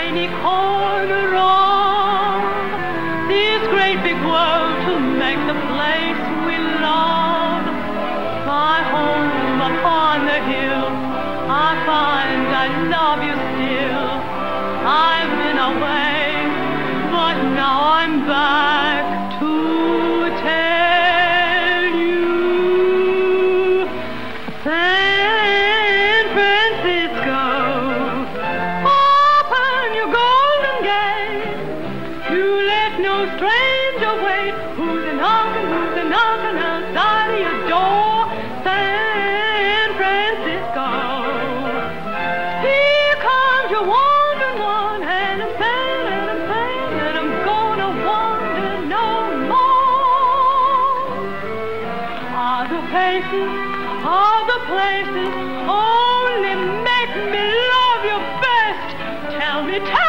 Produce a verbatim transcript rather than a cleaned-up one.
tiny corner of this great big world to make the place we love my home upon the hill. I find I love you still. I've been away, but now I'm back to tell you. San Francisco, open your golden gate. You let no stranger wait. Who's a knocking, who's a knocking outside of your door? San Francisco, here comes your wandering one, and I'm sad, and I'm sad, and I'm gonna wander no more. Are the places, are the places, only make me love you best. Tell me, tell